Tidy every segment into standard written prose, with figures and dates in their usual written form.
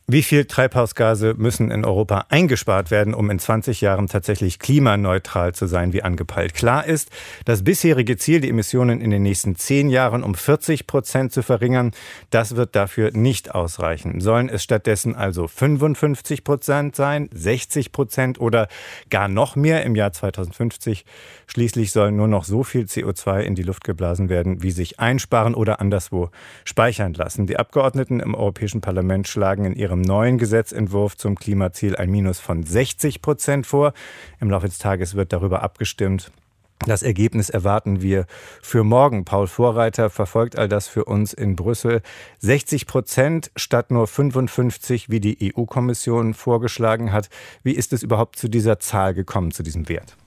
Wie viel Treibhausgase müssen in Europa eingespart werden, um in 20 Jahren tatsächlich klimaneutral zu sein, wie angepeilt? Klar ist, das bisherige Ziel, die Emissionen in den nächsten 10 Jahren um 40% zu verringern, das wird dafür nicht ausreichen. Sollen es stattdessen also 55% sein, 60% oder gar noch mehr im Jahr 2050? Schließlich soll nur noch so viel CO2 in die Luft geblasen werden, wie sich einsparen oder anderswo speichern lassen. Die Abgeordneten im Europäischen Parlament schlagen in ihrem neuen Gesetzentwurf zum Klimaziel ein Minus von 60% vor. Im Laufe des Tages wird darüber abgestimmt. Das Ergebnis erwarten wir für morgen. Paul Vorreiter verfolgt all das für uns in Brüssel. 60% statt nur 55, wie die EU-Kommission vorgeschlagen hat. Wie ist es überhaupt zu dieser Zahl gekommen, zu diesem Wert?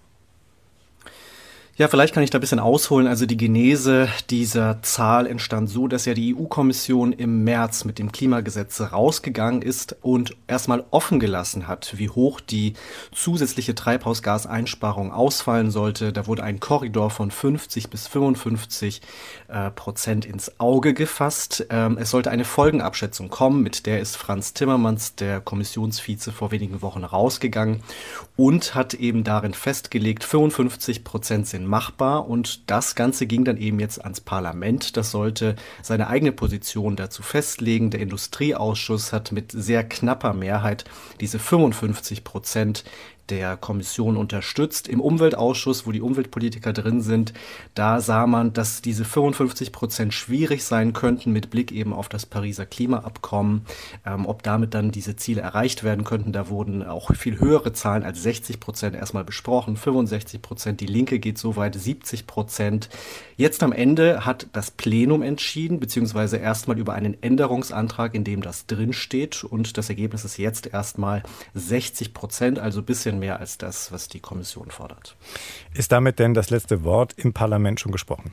Ja, vielleicht kann ich da ein bisschen ausholen. Also die Genese dieser Zahl entstand so, dass ja die EU-Kommission im März mit dem Klimagesetz rausgegangen ist und erstmal offen gelassen hat, wie hoch die zusätzliche Treibhausgaseinsparung ausfallen sollte. Da wurde ein Korridor von 50 bis 55% ins Auge gefasst. Es sollte eine Folgenabschätzung kommen, mit der ist Frans Timmermans, der Kommissionsvize, vor wenigen Wochen rausgegangen und hat eben darin festgelegt, 55% sind machbar, und das Ganze ging dann eben jetzt ans Parlament. Das sollte seine eigene Position dazu festlegen. Der Industrieausschuss hat mit sehr knapper Mehrheit diese 55% der Kommission unterstützt. Im Umweltausschuss, wo die Umweltpolitiker drin sind, da sah man, dass diese 55% schwierig sein könnten mit Blick eben auf das Pariser Klimaabkommen. Ob damit dann diese Ziele erreicht werden könnten, da wurden auch viel höhere Zahlen als 60% erstmal besprochen, 65%. Die Linke geht so weit, 70%. Jetzt am Ende hat das Plenum entschieden, beziehungsweise erstmal über einen Änderungsantrag, in dem das drinsteht, und das Ergebnis ist jetzt erstmal 60%, also ein bisschen mehr als das, was die Kommission fordert. Ist damit denn das letzte Wort im Parlament schon gesprochen?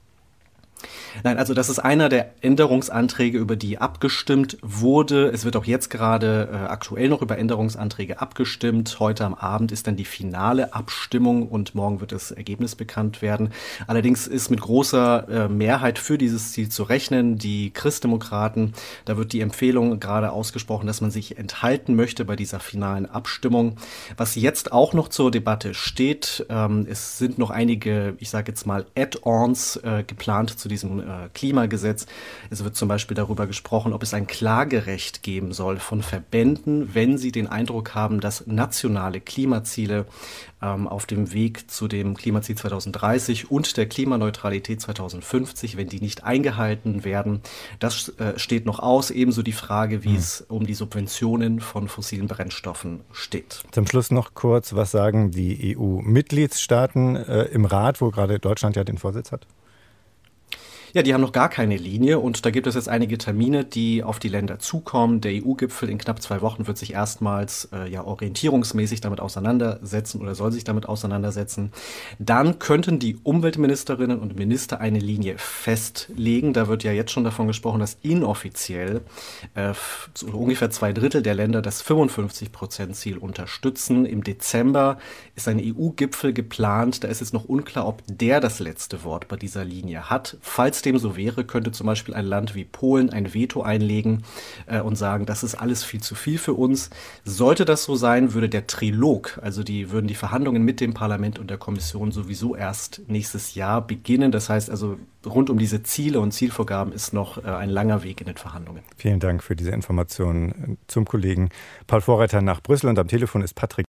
Nein, also das ist einer der Änderungsanträge, über die abgestimmt wurde. Es wird auch jetzt gerade aktuell noch über Änderungsanträge abgestimmt. Heute am Abend ist dann die finale Abstimmung und morgen wird das Ergebnis bekannt werden. Allerdings ist mit großer Mehrheit für dieses Ziel zu rechnen. Die Christdemokraten, da wird die Empfehlung gerade ausgesprochen, dass man sich enthalten möchte bei dieser finalen Abstimmung. Was jetzt auch noch zur Debatte steht, es sind noch einige, ich sage jetzt mal, Add-ons geplant zu diesem Klimagesetz. Es wird zum Beispiel darüber gesprochen, ob es ein Klagerecht geben soll von Verbänden, wenn sie den Eindruck haben, dass nationale Klimaziele auf dem Weg zu dem Klimaziel 2030 und der Klimaneutralität 2050, wenn die nicht eingehalten werden. Das steht noch aus. Ebenso die Frage, wie es um die Subventionen von fossilen Brennstoffen steht. Zum Schluss noch kurz, was sagen die EU-Mitgliedstaaten im Rat, wo gerade Deutschland ja den Vorsitz hat? Ja, die haben noch gar keine Linie, und da gibt es jetzt einige Termine, die auf die Länder zukommen. Der EU-Gipfel in knapp 2 Wochen wird sich erstmals orientierungsmäßig damit auseinandersetzen oder soll sich damit auseinandersetzen. Dann könnten die Umweltministerinnen und Minister eine Linie festlegen. Da wird ja jetzt schon davon gesprochen, dass inoffiziell so ungefähr 2/3 der Länder das 55%-Ziel unterstützen. Im Dezember ist ein EU-Gipfel geplant. Da ist jetzt noch unklar, ob der das letzte Wort bei dieser Linie hat. Falls dem so wäre, könnte zum Beispiel ein Land wie Polen ein Veto einlegen und sagen, das ist alles viel zu viel für uns. Sollte das so sein, würde der Trilog, also würden die Verhandlungen mit dem Parlament und der Kommission sowieso erst nächstes Jahr beginnen. Das heißt also, rund um diese Ziele und Zielvorgaben ist noch ein langer Weg in den Verhandlungen. Vielen Dank für diese Informationen zum Kollegen Paul Vorreiter nach Brüssel, und am Telefon ist Patrick